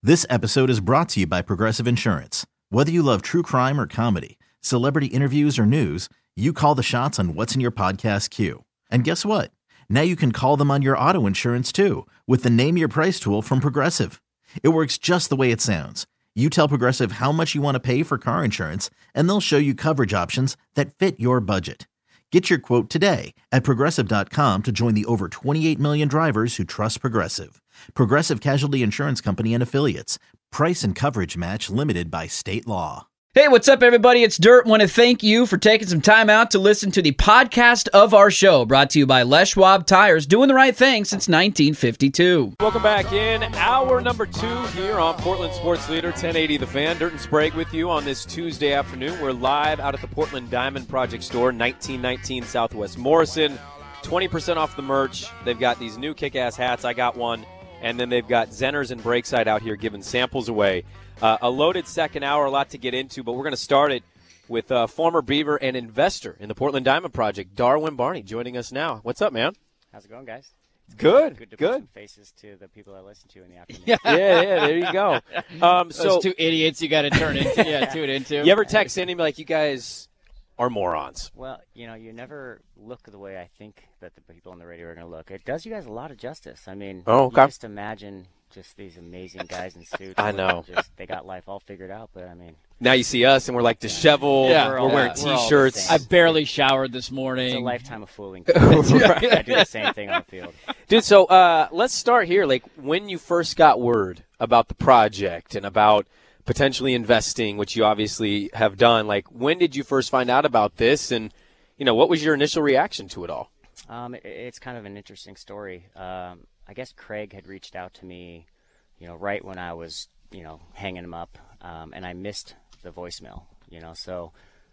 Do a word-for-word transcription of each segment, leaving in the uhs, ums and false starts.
This episode is brought to you by Progressive Insurance. Whether you love true crime or comedy, celebrity interviews or news, you call the shots on what's in your podcast queue. And guess what? Now you can call them on your auto insurance too with the Name Your Price tool from Progressive. It works just the way it sounds. You tell Progressive how much you want to pay for car insurance, and they'll show you coverage options that fit your budget. Get your quote today at Progressive dot com to join the over twenty-eight million drivers who trust Progressive. Progressive Casualty Insurance Company and Affiliates. Price and coverage match limited by state law. Hey, what's up, everybody? It's Dirt. Want to thank you for taking some time out to listen to the podcast of our show, brought to you by Les Schwab Tires, doing the right thing since nineteen fifty-two. Welcome back in. Hour number two here on Portland Sports Leader, ten eighty The Fan. Dirt and Sprague with you on this Tuesday afternoon. We're live out at the Portland Diamond Project store, nineteen nineteen Southwest Morrison. twenty percent off the merch. They've got these new kick-ass hats. I got one. And then they've got Zenners and Breakside out here giving samples away. Uh, a loaded second hour, a lot to get into, but we're going to start it with uh, former Beaver and investor in the Portland Diamond Project, Darwin Barney, joining us now. What's up, man? How's it going, guys? Good, good. To good. Put some faces to the people I listen to in the afternoon. Yeah, yeah, yeah, there you go. Um, so Those two idiots you got to turn into, yeah, tune into. You ever text in and be like, you guys are morons? Well, you know, you never look the way I think that the people on the radio are going to look. It does you guys a lot of justice. I mean, oh, okay. you just imagine just these amazing guys in suits. I know. Just, they got life all figured out, but I mean. Now you see us, and we're like disheveled. Yeah. We're, We're wearing all- we're all the T-shirts. same. I barely showered this morning. It's a lifetime of fooling people. Right. I do the same thing on the field. Dude, so uh, let's start here. Like, when you first got word about the project and about potentially investing, which you obviously have done, like, when did you first find out about this? And, you know, what was your initial reaction to it all? Um, it, it's kind of an interesting story. Um, I guess Craig had reached out to me, you know, right when I was, you know, hanging him up, um, and I missed the voicemail, you know, so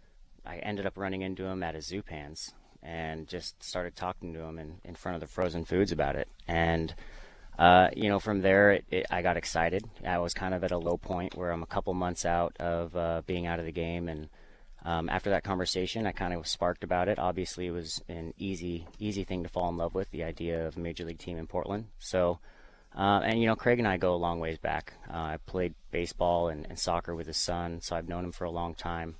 I ended up running into him at a Zupans and just started talking to him in, in front of the frozen foods about it. And, uh, you know, from there, it, it, I got excited. I was kind of at a low point where I'm a couple months out of uh, being out of the game, and um, after that conversation, I kind of was sparked about it. Obviously, it was an easy, easy thing to fall in love with, the idea of a major league team in Portland. So, uh, and you know, Craig and I go a long ways back. Uh, I played baseball and, and soccer with his son, so I've known him for a long time.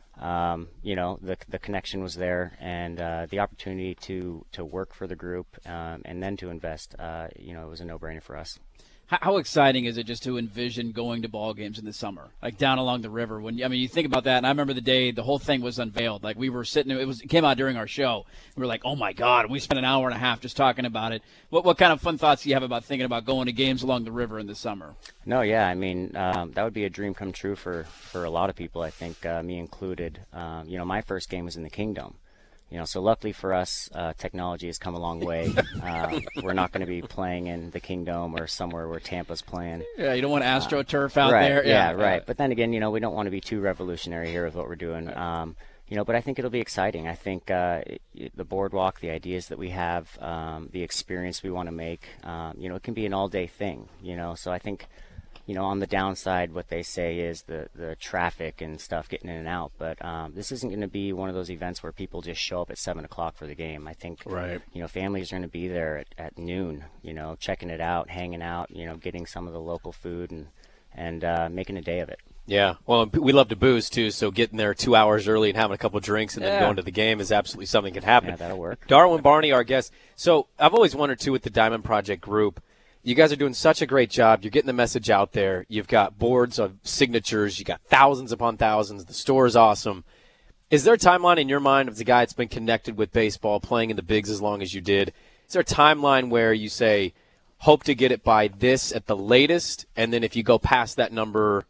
Um, you know, the the connection was there, and uh, the opportunity to to work for the group um, and then to invest, uh, you know, it was a no-brainer for us. How, how exciting is it just to envision going to ball games in the summer, like down along the river? When I mean, you think about that, and I remember the day the whole thing was unveiled. Like, we were sitting, it was it came out during our show. We were like, oh my God! And we spent an hour and a half just talking about it. What what kind of fun thoughts do you have about thinking about going to games along the river in the summer? No, yeah, I mean, um, that would be a dream come true for, for a lot of people, I think, uh, me included. Um, you know, my first game was in the Kingdom. You know, so luckily for us, uh, technology has come a long way. Uh, we're not going to be playing in the Kingdom or somewhere where Tampa's playing. Yeah, you don't want AstroTurf out right, there. Yeah, yeah, right. But then again, you know, we don't want to be too revolutionary here with what we're doing. Um, you know, but I think it'll be exciting. I think uh, it, the boardwalk, the ideas that we have, um, the experience we want to make, um, you know, it can be an all-day thing, you know. So I think, you know, on the downside, what they say is the, the traffic and stuff getting in and out. But um, this isn't going to be one of those events where people just show up at seven o'clock for the game. I think, right. you know, families are going to be there at, at noon, you know, checking it out, hanging out, you know, getting some of the local food and, and uh, making a day of it. Yeah, well, we love to booze, too, so getting there two hours early and having a couple drinks and yeah. then going to the game is absolutely something that can happen. Yeah, that'll work. Darwin Barney, our guest. So I've always wondered, too, with the Diamond Project group, you guys are doing such a great job. You're getting the message out there. You've got boards of signatures. You got thousands upon thousands. The store is awesome. Is there a timeline in your mind of the guy that's been connected with baseball, playing in the bigs as long as you did? Is there a timeline where you say, hope to get it by this at the latest, and then if you go past that number,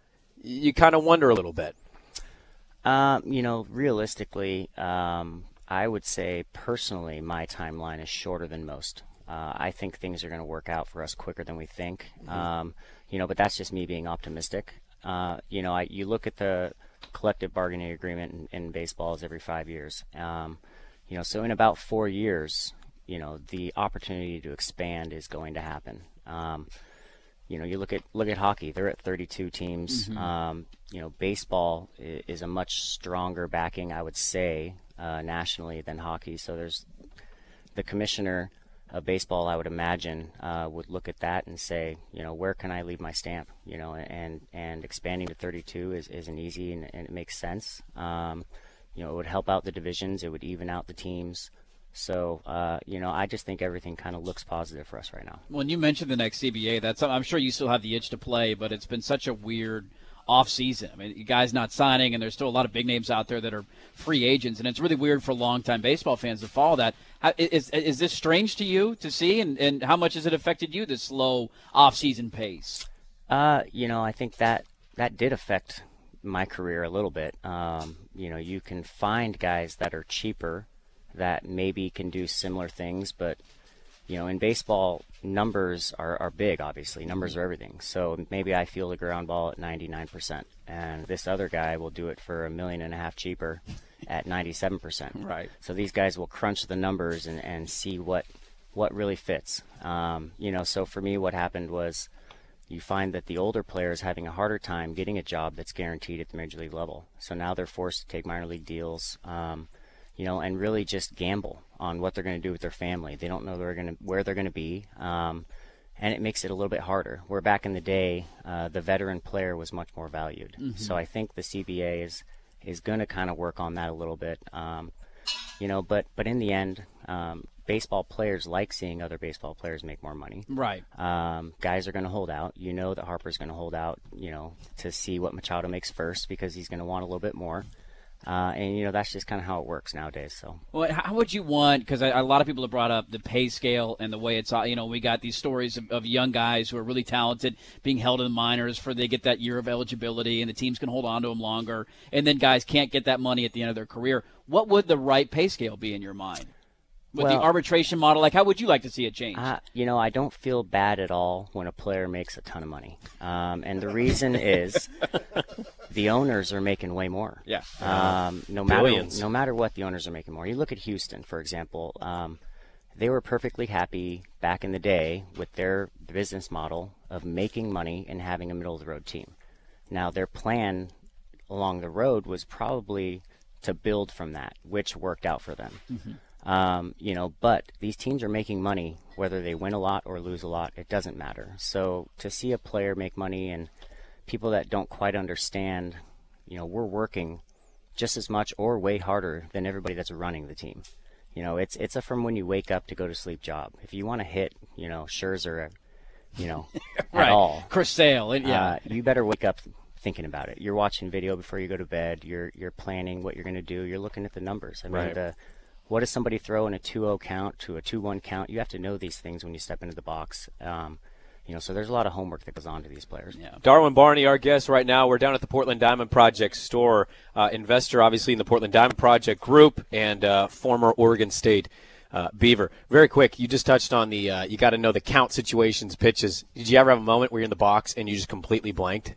you kind of wonder a little bit? Um, you know, realistically, um, I would say personally my timeline is shorter than most. Uh, I think things are going to work out for us quicker than we think. Mm-hmm. Um, you know, but that's just me being optimistic. Uh, you know, I, you look at the collective bargaining agreement in, in baseball is every five years. Um, you know, so in about four years, you know, the opportunity to expand is going to happen. Um, you know, you look at look at hockey; they're at thirty-two teams. Mm-hmm. Um, you know, baseball is, is a much stronger backing, I would say, uh, nationally than hockey. So there's the commissioner. of baseball, I would imagine, uh, would look at that and say, you know, where can I leave my stamp? You know, and and expanding to thirty-two is, isn't easy, and, and it makes sense. Um, you know, it would help out the divisions. It would even out the teams. So, uh, you know, I just think everything kind of looks positive for us right now. When you mentioned the next C B A, that's I'm sure you still have the itch to play, but it's been such a weird off season. I mean, you guys not signing, and there's still a lot of big names out there that are free agents, and it's really weird for longtime baseball fans to follow that. How, is is this strange to you to see, and, and how much has it affected you, this slow off season pace? Uh, you know, I think that that did affect my career a little bit. Um, you know, you can find guys that are cheaper that maybe can do similar things, but you know, in baseball, numbers are, are big, obviously. Numbers are everything. So maybe I field a ground ball at ninety-nine percent, and this other guy will do it for a million and a half cheaper at ninety-seven percent. Right. So these guys will crunch the numbers and, and see what what really fits. Um, you know, so for me, what happened was you find that the older players having a harder time getting a job that's guaranteed at the major league level. So now they're forced to take minor league deals. Um, you know, and really just gamble on what they're going to do with their family. They don't know they're going to where they're going to be, um, and it makes it a little bit harder. Where back in the day, uh, the veteran player was much more valued. Mm-hmm. So I think the C B A is is going to kind of work on that a little bit. Um, you know, but but in the end, um, baseball players like seeing other baseball players make more money. Right. Um, guys are going to hold out. You know that Harper's going to hold out. You know, to see what Machado makes first because he's going to want a little bit more. Uh, and, you know, that's just kind of how it works nowadays. So, well, how would you want, because a lot of people have brought up the pay scale and the way it's, you know, we got these stories of, of young guys who are really talented being held in the minors for they get that year of eligibility and the teams can hold on to them longer. And then guys can't get that money at the end of their career. What would the right pay scale be in your mind? With well, the arbitration model, like how would you like to see it change? Uh, you know, I don't feel bad at all when a player makes a ton of money. Um, and the reason is the owners are making way more. Yeah. Um, no matter no matter what, the owners are making more. You look at Houston, for example. Um, they were perfectly happy back in the day with their business model of making money and having a middle-of-the-road team. Now, their plan along the road was probably to build from that, which worked out for them. Mm-hmm. Um, you know, but these teams are making money, whether they win a lot or lose a lot, it doesn't matter. So to see a player make money and people that don't quite understand, you know, we're working just as much or way harder than everybody that's running the team. You know, it's it's a from when you wake up to go to sleep job. If you want to hit, you know, Scherzer, you know, right. at all, Chris Sale, yeah, uh, you better wake up thinking about it. You're watching video before you go to bed. You're you're planning what you're going to do. You're looking at the numbers. I mean, right. the what does somebody throw in a two oh count to a two one count? You have to know these things when you step into the box. Um, you know, so there's a lot of homework that goes on to these players. Yeah. Darwin Barney, our guest right now. We're down at the Portland Diamond Project store. Uh, investor, obviously, in the Portland Diamond Project group and uh, former Oregon State uh, Beaver. Very quick, you just touched on the uh, you got to know the count situations, pitches. Did you ever have a moment where you're in the box and you just completely blanked?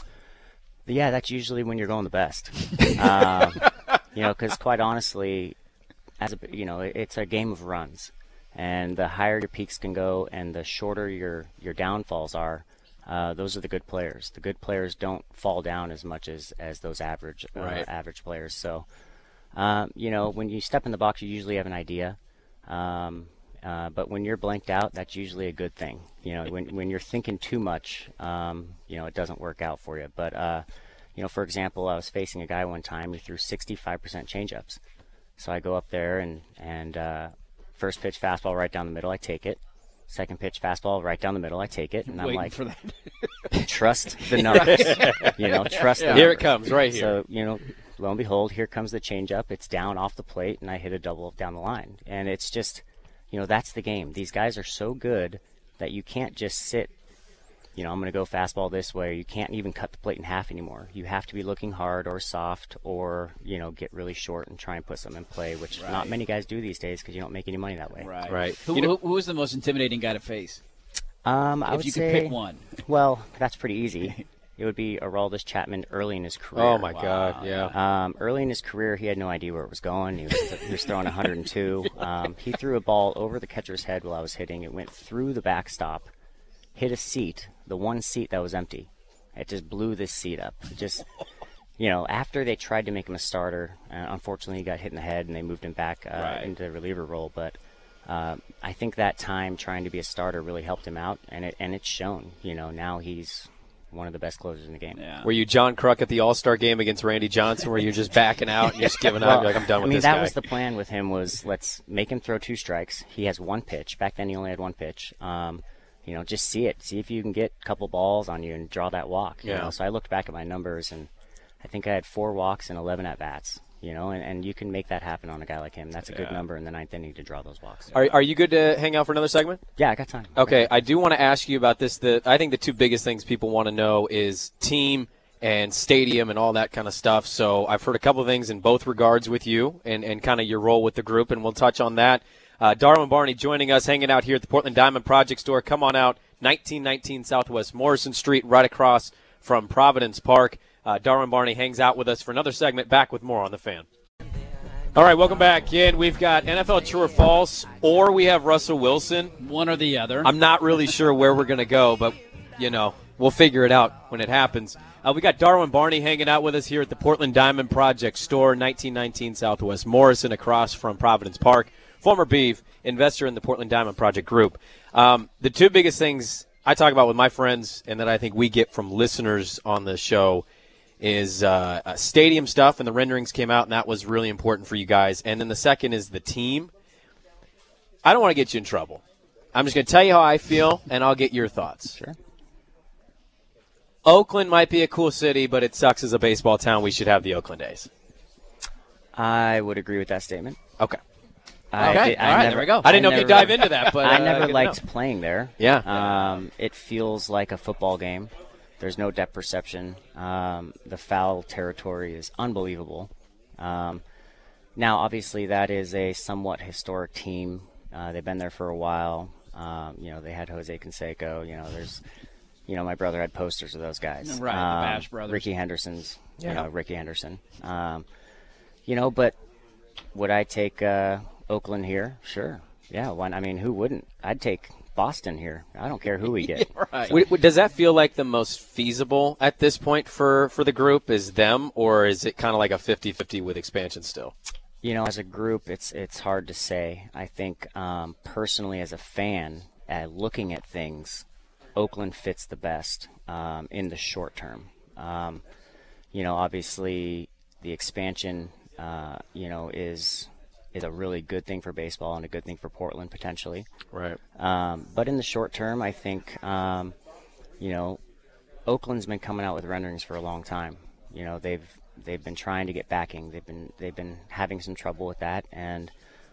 Yeah, that's usually when you're going the best. um, you know, because quite honestly, as a, you know, it's a game of runs, and the higher your peaks can go, and the shorter your your downfalls are, uh, those are the good players. The good players don't fall down as much as as those average uh, right. average players. So, um, you know, when you step in the box, you usually have an idea, um, uh, but when you're blanked out, that's usually a good thing. You know, when when you're thinking too much, um, you know, it doesn't work out for you. But uh, you know, for example, I was facing a guy one time who threw sixty-five percent changeups. So I go up there and, and uh, first pitch fastball right down the middle, I take it. Second pitch fastball right down the middle, I take it. And I'm Waiting like, for that. trust the numbers. you know, trust the yeah. numbers. Here it comes, right here. So, you know, lo and behold, here comes the changeup. It's down off the plate, and I hit a double down the line. And it's just, you know, that's the game. These guys are so good that you can't just sit, you know, I'm going to go fastball this way. You can't even cut the plate in half anymore. You have to be looking hard or soft or, you know, get really short and try and put something in play, which right. not many guys do these days because you don't make any money that way. Right. Right. Who, You know, who, who was the most intimidating guy to face? Um, I if would you say, could pick one. Well, that's pretty easy. It would be Aroldis Chapman early in his career. Oh, my Wow. God, yeah. Um, early in his career, he had no idea where it was going. He was, he was throwing one hundred two. Um, he threw a ball over the catcher's head while I was hitting. It went through the backstop, hit a seat, the one seat that was empty. It just blew this seat up. It just, you know, after they tried to make him a starter, uh, unfortunately he got hit in the head and they moved him back uh, Right. into the reliever role. But, uh, I think that time trying to be a starter really helped him out, and it and it's shown. You know, now he's one of the best closers in the game. Yeah. Were you John Kruk at the All-Star game against Randy Johnson, where you're just backing out and just giving well, up? You're like, I'm done with I mean, this that guy. was the plan with him, was let's make him throw two strikes. He has one pitch. Back then he only had one pitch. Um, you know, just see it. See if you can get a couple balls on you and draw that walk. You Yeah. know? So I looked back at my numbers, and I think I had four walks and eleven at-bats. You know, and, and you can make that happen on a guy like him. That's a good Yeah. number in the ninth inning to draw those walks. Are, are you good to hang out for another segment? Yeah, I got time. Okay, I do want to ask you about this. The I think the two biggest things people want to know is team and stadium and all that kind of stuff. So I've heard a couple of things in both regards with you and, and kind of your role with the group, and we'll touch on that. Uh, Darwin Barney joining us, hanging out here at the Portland Diamond Project Store. Come on out, nineteen nineteen Southwest Morrison Street, right across from Providence Park. Uh, Darwin Barney hangs out with us for another segment. Back with more on The Fan. All right, welcome back in. We've got N F L True or False, or we have Russell Wilson. One or the other. I'm not really sure where we're going to go, but, you know, we'll figure it out when it happens. Uh, we got Darwin Barney hanging out with us here at the Portland Diamond Project Store, nineteen nineteen Southwest Morrison, across from Providence Park. Former Beeve, investor in the Portland Diamond Project Group. Um, the two biggest things I talk about with my friends and that I think we get from listeners on the show is uh, uh, stadium stuff, and the renderings came out, and that was really important for you guys. And then the second is the team. I don't want to get you in trouble. I'm just going to tell you how I feel, and I'll get your thoughts. Sure. Oakland might be a cool city, but it sucks as a baseball town. We should have the Oakland A's. I would agree with that statement. Okay. I Okay, did- I all right, never- there we go. I didn't know if never- you'd dive into that, but I uh, never good to liked know. playing there. Yeah. Um, it feels like a football game. There's no depth perception. Um, the foul territory is unbelievable. Um, now, obviously, that is a somewhat historic team. Uh, they've been there for a while. Um, you know, they had Jose Canseco. You know, there's, you know, my brother had posters of those guys. Right, the Um, Bash brothers. Ricky Henderson's. Yeah. You know, Ricky Henderson. Um, you know, but would I take uh, Oakland here? Sure. Yeah. Why, I mean, who wouldn't? I'd take Boston here. I don't care who we get. Right. W- w- Does that feel like the most feasible at this point for, for the group, is them, or is it kind of like a fifty-fifty with expansion still? You know, as a group, it's it's hard to say. I think um, personally, as a fan, uh, looking at things, Oakland fits the best um, in the short term. Um, you know, obviously, the expansion, uh, you know, is is a really good thing for baseball and a good thing for Portland potentially. Right. Um, but in the short term, I think, um, you know, Oakland's been coming out with renderings for a long time. You know, they've they've been trying to get backing. They've been they've been having some trouble with that, and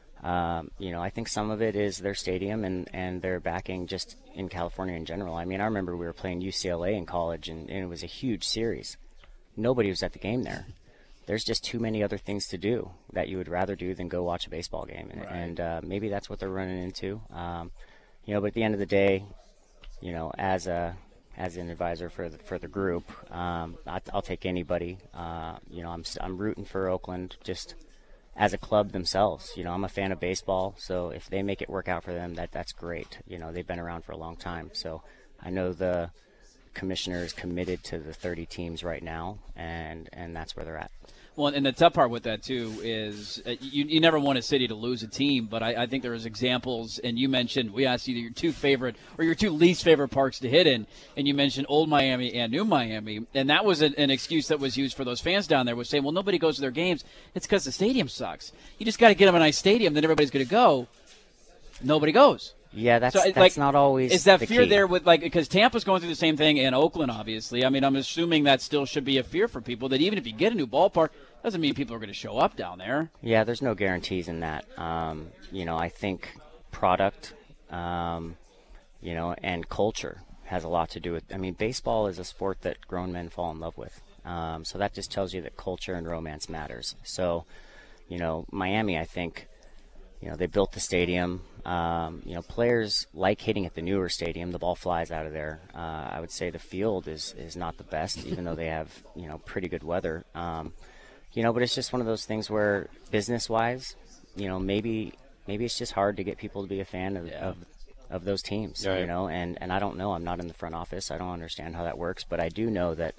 um, you know, I think some of it is their stadium and, and their backing just in California in general. I mean, I remember we were playing U C L A in college, and, and it was a huge series. Nobody was at the game there. There's just too many other things to do that you would rather do than go watch a baseball game, and, Right. and uh, maybe that's what they're running into. Um, you know, but at the end of the day, you know, as a as an advisor for the for the group, um, I, I'll take anybody. Uh, you know, I'm s- I'm rooting for Oakland just as a club themselves. You know, I'm a fan of baseball, so if they make it work out for them, that that's great. You know, they've been around for a long time, so I know the commissioner is committed to the thirty teams right now, and and that's where they're at. Well, and the tough part with that, too, is uh, you, you never want a city to lose a team, but I, I think there's examples, and you mentioned, we asked you your two favorite or your two least favorite parks to hit in, and you mentioned Old Miami and New Miami, and that was an, an excuse that was used for those fans down there, was saying, well, nobody goes to their games. It's because the stadium sucks. You just got to get them a nice stadium, then everybody's going to go. Nobody goes. Yeah, that's So, that's like, not always. Is that the fear key. there with, like, because Tampa's going through the same thing, and Oakland, obviously. I mean, I'm assuming that still should be a fear for people, that even if you get a new ballpark, doesn't mean people are going to show up down there. Yeah, there's no guarantees in that. Um, you know, I think product, um, you know, and culture has a lot to do with. I mean, baseball is a sport that grown men fall in love with. Um, so that just tells you that culture and romance matters. So, you know, Miami, I think, you know, they built the stadium. Um, you know, players like hitting at the newer stadium. The ball flies out of there. Uh, I would say the field is, is not the best, even though they have, you know, pretty good weather. Um, you know, but it's just one of those things where business-wise, you know, maybe maybe it's just hard to get people to be a fan of, Yeah. of, of those teams, Right. you know. And, and I don't know. I'm not in the front office. I don't understand how that works. But I do know that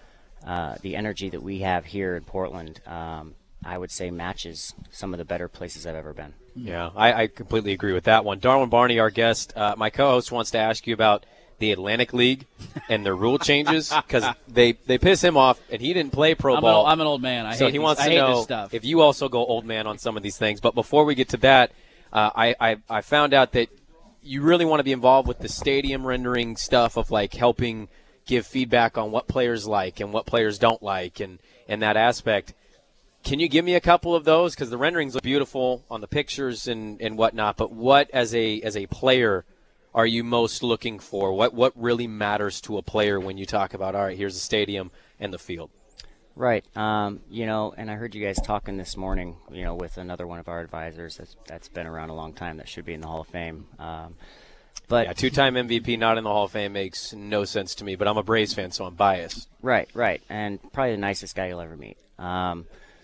uh, the energy that we have here in Portland, um, I would say matches some of the better places I've ever been. Yeah, I, I completely agree with that one. Darwin Barney, our guest, uh, my co-host, wants to ask you about the Atlantic League and their rule changes because they, they piss him off, and he didn't play pro I'm ball. An, I'm an old man. I so hate he these, wants I to hate know this stuff. if you also go old man on some of these things. But before we get to that, uh, I, I I found out that you really want to be involved with the stadium rendering stuff of like helping give feedback on what players like and what players don't like, and and that aspect. Can you give me a couple of those? Because the renderings look beautiful on the pictures and, and whatnot, but what as a as a player are you most looking for? What what really matters to a player when you talk about, all right, here's the stadium and the field? Right. Um, you know, and I heard you guys talking this morning, you know, with another one of our advisors that's, that's been around a long time that should be in the Hall of Fame. Um, but yeah, two-time M V P not in the Hall of Fame makes no sense to me, but I'm a Braves fan, so I'm biased. Right, right, and probably the nicest guy you'll ever meet. Um,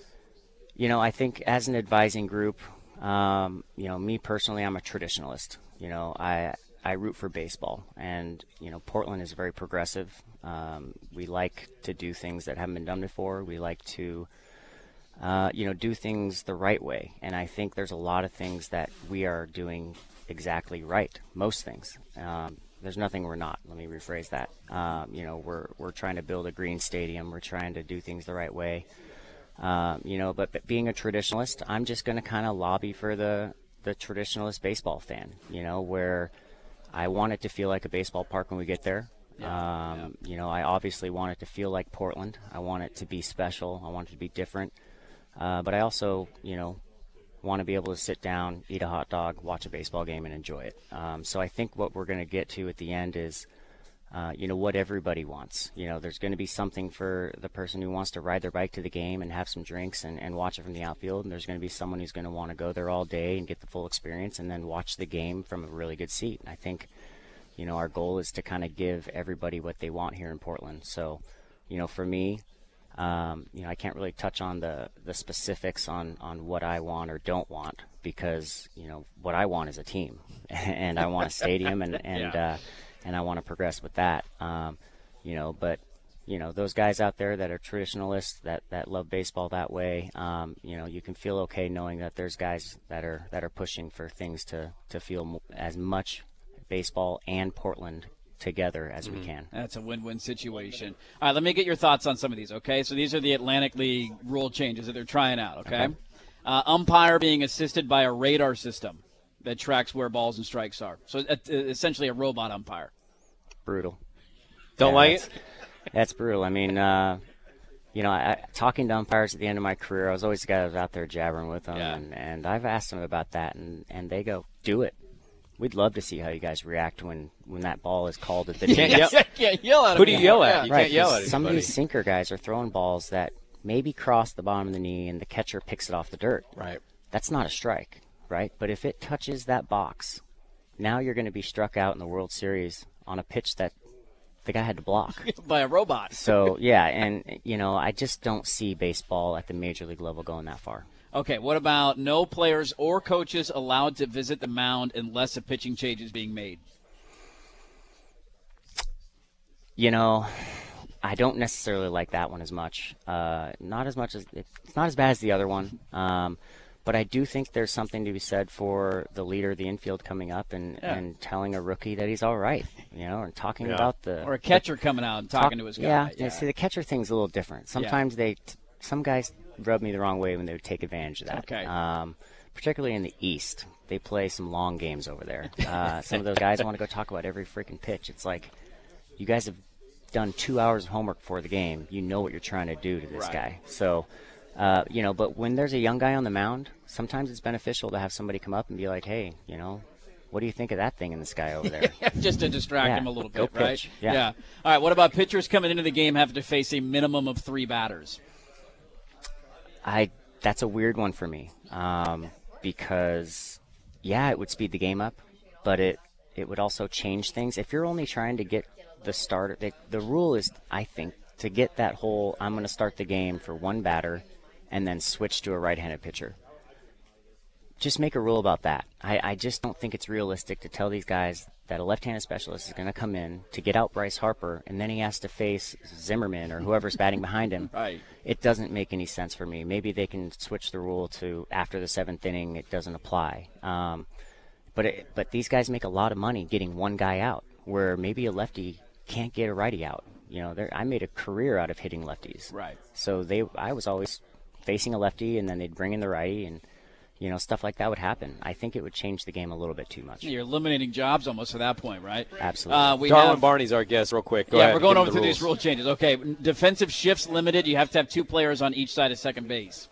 you know, I think as an advising group, um, you know, me personally, I'm a traditionalist. You know, I I root for baseball, and, you know, Portland is very progressive. Um, we like to do things that haven't been done before. We like to, uh, you know, do things the right way, and I think there's a lot of things that we are doing exactly right, most things. Um, there's nothing we're not. Let me rephrase that. Um, you know, we're we're trying to build a green stadium. We're trying to do things the right way. Um, you know, but, but being a traditionalist, I'm just going to kind of lobby for the, the traditionalist baseball fan, you know, where I want it to feel like a baseball park when we get there. Yeah, um, yeah. You know, I obviously want it to feel like Portland. I want it to be special. I want it to be different. Uh, but I also, you know, want to be able to sit down, eat a hot dog, watch a baseball game, and enjoy it. Um, so I think what we're going to get to at the end is, Uh, you know, what everybody wants. You know, there's going to be something for the person who wants to ride their bike to the game and have some drinks and, and watch it from the outfield. And there's going to be someone who's going to want to go there all day and get the full experience and then watch the game from a really good seat. And I think, you know, our goal is to kind of give everybody what they want here in Portland. So, you know, for me, um, you know, I can't really touch on the, the specifics on, on what I want or don't want because, you know, what I want is a team and I want a stadium and, and, yeah. uh, and I want to progress with that, um, you know, but, you know, those guys out there that are traditionalists, that, that love baseball that way, um, you know, you can feel okay knowing that there's guys that are that are pushing for things to, to feel m- as much baseball and Portland together as mm-hmm. we can. That's a win-win situation. All right, let me get your thoughts on some of these, okay? So these are the Atlantic League rule changes that they're trying out, okay? okay. Uh, umpire being assisted by a radar system that tracks where balls and strikes are. So uh, essentially a robot umpire. Brutal. Don't yeah, like that's, it? That's brutal. I mean, uh, you know, I, talking to umpires at the end of my career, I was always the guy that was out there jabbering with them, yeah. and, and I've asked them about that, and, and they go, do it. We'd love to see how you guys react when, when that ball is called at the you can't, yell. can't yell at Who do you yell at? Yeah. You right, can't yell at Some anybody. of these sinker guys are throwing balls that maybe cross the bottom of the knee, and the catcher picks it off the dirt. Right. That's not a strike, right? But if it touches that box, now you're going to be struck out in the World Series on a pitch that the guy had to block. By a robot. So, yeah, and, you know, I just don't see baseball at the major league level going that far. Okay, what about no players or coaches allowed to visit the mound unless a pitching change is being made? You know, I don't necessarily like that one as much. Uh, not as much as – it's not as bad as the other one. Um, but I do think there's something to be said for the leader of the infield coming up and, yeah. and telling a rookie that he's all right, you know, and talking yeah. about the – Or a catcher the, coming out and talking talk, to his guy. Yeah, yeah. see, the catcher thing's a little different. Sometimes yeah. they – some guys rub me the wrong way when they would take advantage of that. Okay. Um, particularly in the East. They play some long games over there. Uh, some of those guys want to go talk about every freaking pitch. It's like, you guys have done two hours of homework before the game. You know what you're trying to do to this right. guy. So, uh, you know, but when there's a young guy on the mound, sometimes it's beneficial to have somebody come up and be like, hey, you know, what do you think of that thing in the sky over there? Just to distract yeah. him a little Go bit, pitch. right? Yeah. yeah. All right, what about pitchers coming into the game having to face a minimum of three batters? I that's a weird one for me um, because, yeah, it would speed the game up, but it, it would also change things. If you're only trying to get the starter, the, the rule is, I think, to get that whole I'm going to start the game for one batter and then switch to a right-handed pitcher. just make a rule about that. I, I just don't think it's realistic to tell these guys that a left-handed specialist is going to come in to get out Bryce Harper, and then he has to face Zimmerman or whoever's batting behind him. Right. It doesn't make any sense for me. Maybe they can switch the rule to after the seventh inning it doesn't apply. Um, but it, but these guys make a lot of money getting one guy out, where maybe a lefty can't get a righty out. You know, I made a career out of hitting lefties. Right. So they, I was always facing a lefty, and then they'd bring in the righty, and you know, stuff like that would happen. I think it would change the game a little bit too much. You're eliminating jobs almost at that point, right? Absolutely. Uh, we Darwin have, Barney's our guest, real quick. Go yeah, ahead. we're going Give over him through the these rules. rule changes. Okay, defensive shifts limited. You have to have two players on each side of second base.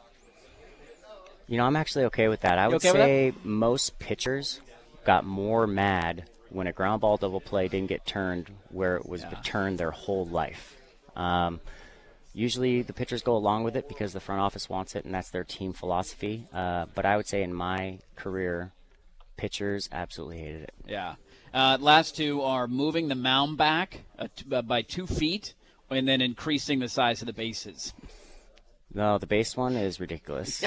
You know, I'm actually okay with that. I You would okay with say most pitchers got more mad when a ground ball double play didn't get turned where it was Yeah. returned their whole life. Um, usually the pitchers go along with it because the front office wants it, and that's their team philosophy. Uh, but I would say in my career, pitchers absolutely hated it. Yeah. Uh, last two are moving the mound back uh, t- uh, by two feet and then increasing the size of the bases. No, the base one is ridiculous.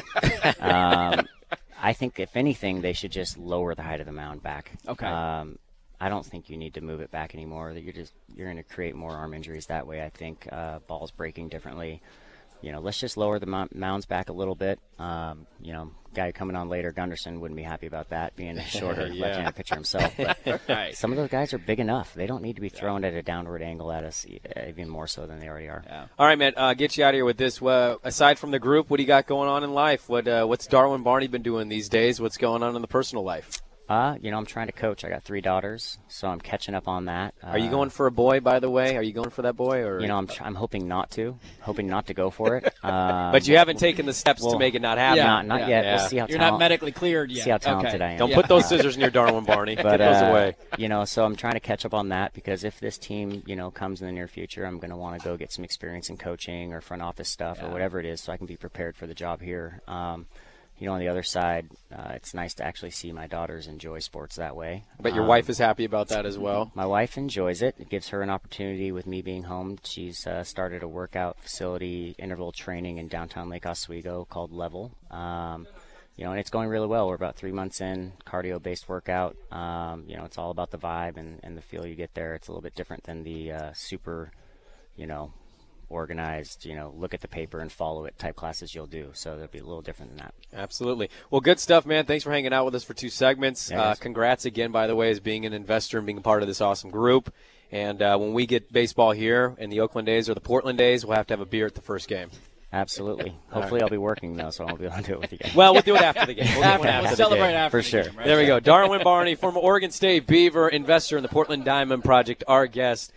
um, I think, if anything, they should just lower the height of the mound back. Okay. Um, I don't think you need to move it back anymore. You're just you're going to create more arm injuries that way. I think uh, balls breaking differently. You know, let's just lower the mount, mounds back a little bit. Um, you know, guy coming on later, Gunderson, wouldn't be happy about that, being a shorter Yeah. left-handed pitcher himself. But Right. some of those guys are big enough. They don't need to be thrown at a downward angle at us, even more so than they already are. Yeah. All right, man. Uh, get you out of here with this. Uh, aside from the group, what do you got going on in life? What uh, What's Darwin Barney been doing these days? What's going on in the personal life? Uh, you know, I'm trying to coach. I got three daughters, so I'm catching up on that. Uh, Are you going for a boy, by the way? Are you going for that boy? Or You know, I'm, tr- I'm hoping not to, hoping not to go for it. Um, But you haven't taken the steps well, to make it not happen. Yeah. not, not yeah, yet. yeah. We'll see how You're talent- not medically cleared yet. see how talented okay. I am. Don't Yeah. put those scissors near Darwin Barney. But, Get those uh, away. You know, so I'm trying to catch up on that, because if this team, you know, comes in the near future, I'm going to want to go get some experience in coaching or front office stuff Yeah. or whatever it is, so I can be prepared for the job here. Um, you know, on the other side, uh, it's nice to actually see my daughters enjoy sports that way. But your Um, wife is happy about that as well. My wife enjoys it. It gives her an opportunity with me being home. She's uh, started a workout facility, interval training in downtown Lake Oswego called Level. Um, you know, and it's going really well. We're about three months in, cardio-based workout. Um, you know, it's all about the vibe and, and the feel you get there. It's a little bit different than the uh, super, you know, organized, you know, look at the paper and follow it type classes you'll do. So it'll be a little different than that. Absolutely. Well, good stuff, man. Thanks for hanging out with us for two segments. Yeah, uh, guys. congrats again, by the way, as being an investor and being a part of this awesome group. And uh, when we get baseball here in the Oakland A's or the Portland A's, we'll have to have a beer at the first game. Absolutely. Hopefully I'll be working, though, so I won't be able to do it with you guys. Well, we'll do it after the game. We'll do After, it after we'll the celebrate game. after For the sure. game, right? There we go. Darwin Barney, former Oregon State Beaver, investor in the Portland Diamond Project, our guest.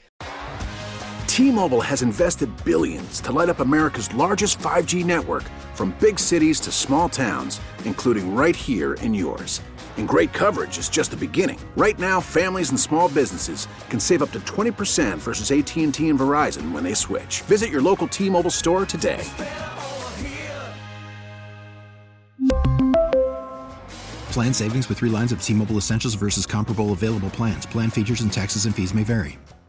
T-Mobile has invested billions to light up America's largest five G network, from big cities to small towns, including right here in yours. And great coverage is just the beginning. Right now, families and small businesses can save up to twenty percent versus A T and T and Verizon when they switch. Visit your local T-Mobile store today. Plan savings with three lines of T-Mobile Essentials versus comparable available plans. Plan features and taxes and fees may vary.